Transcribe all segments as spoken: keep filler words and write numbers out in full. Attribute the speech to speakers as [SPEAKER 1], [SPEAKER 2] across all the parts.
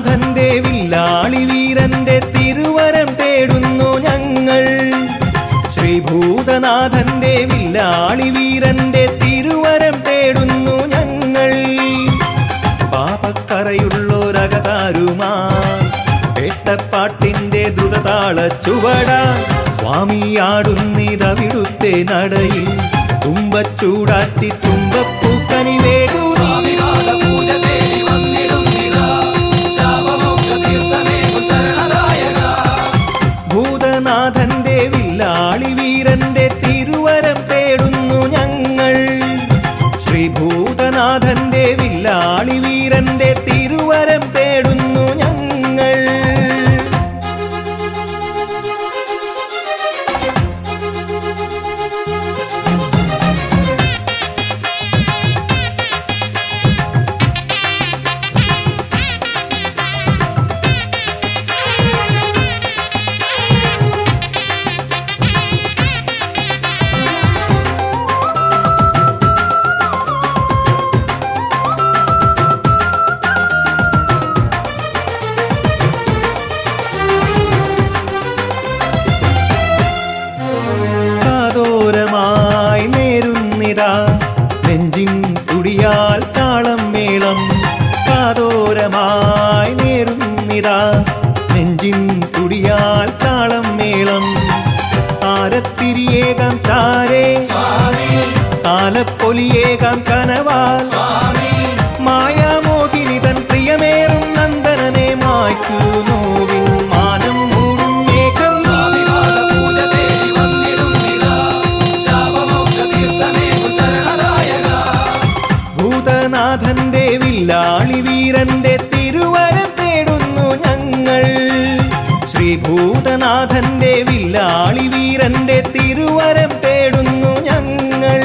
[SPEAKER 1] ഭൂതനാഥന്റെ വില്ലാളി വീരന്റെ തിരുവരം തേടുന്നു ഞങ്ങൾ. ശ്രീഭൂതനാഥന്റെ വില്ലാളി വീരന്റെ തിരുവരം തേടുന്നു ഞങ്ങൾ. പാപക്കറയുള്ളോരകതാരുമാ പേട്ടപ്പാട്ടിന്റെ ദ്രുതതാള ചുവട സ്വാമിയാടുന്നിതവിടുത്തെ നടയിൽ. തുമ്പച്ചൂടാറ്റി തുമ്പപ്പൂക്കനി വേഗു ഭൂതനാഥന്റെ വില്ലാളി വീരന്റെ തിരുവരം തേടുന്നു ഞങ്ങൾ. ശ്രീഭൂതനാഥന്റെ വില്ലാളി വീരന്റെ തിരുവരം തേടുന്നു ഞങ്ങൾ. കാതോരമായി നേരുന്നിതാ നെഞ്ചിൻ തുടിയാൽ താളം മേളം. കാതോരമായി നേരുന്നിതാ നെഞ്ചിൻ തുടിയാൽ താളം മേളം. താരത്തിരിയേകാം ചാരേ താലപ്പൊലിയേകാം കനവാൽ. മായാമോഹിനിതൻ പ്രിയമേറും നന്ദനനെ മായ്ക്കൂ നോവിൻ മാനം മൂടും മേഘം. ഭൂതനാഥന്റെ വില്ലാളി വീരന്റെ തിരുവരം തേടുന്നു ഞങ്ങൾ. ശ്രീഭൂതനാഥന്റെ വില്ലാളി വീരന്റെ തിരുവരം തേടുന്നു ഞങ്ങൾ.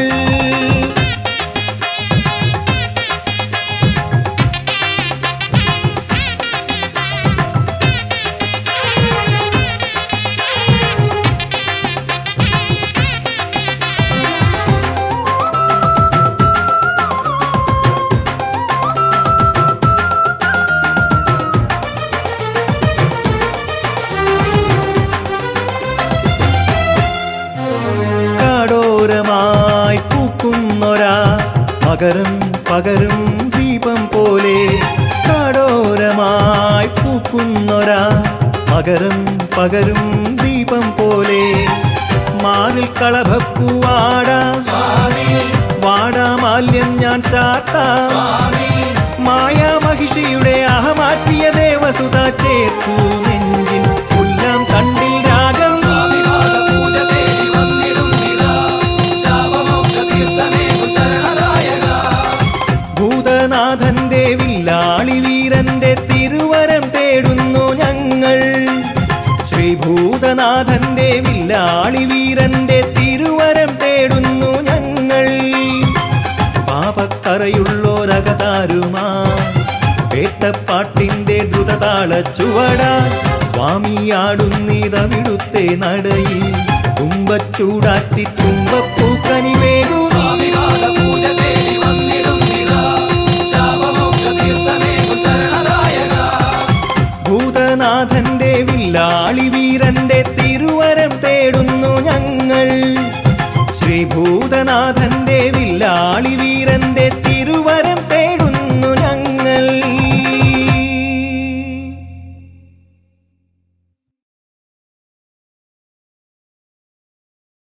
[SPEAKER 1] കാടോരമായി പൂക്കുന്നൊരാ പകരം പകരും ദീപം പോലെ. കാടോരമായി പൂക്കുന്നൊരാ പകരം പകരും ദീപം പോലെ. മാറിൽ കളഭപ്പൂവാടാ വാടാമാല്യം ഞാൻ ചാർത്താം. മായാമഹിഷിയുടെ അഹമാറ്റിയ ദേവസുത ചേർക്കൂ നെഞ്ചിൻ പുല്ലാം കണ്ടിൽ രാഗം. ഭൂതനാഥന്റെ വില്ലാളി വീരന്റെ തിരുവരം തേടുന്നു ഞങ്ങൾ. ശ്രീഭൂതനാഥന്റെ വില്ലാളി വീരന്റെ തിരുവരം തേടുന്നു ഞങ്ങൾ. പാപക്കറയുള്ളോരകതാരുമാ പേട്ടപ്പാട്ടിന്റെ ദ്രുതതാള ചുവട സ്വാമിയാടുന്നിതവിടുത്തെ നടയിൽ. തുമ്പച്ചൂടാറ്റി തുമ്പപ്പൂക്കനി വേഗു ഭൂതനാഥന്റെ വില്ലാളി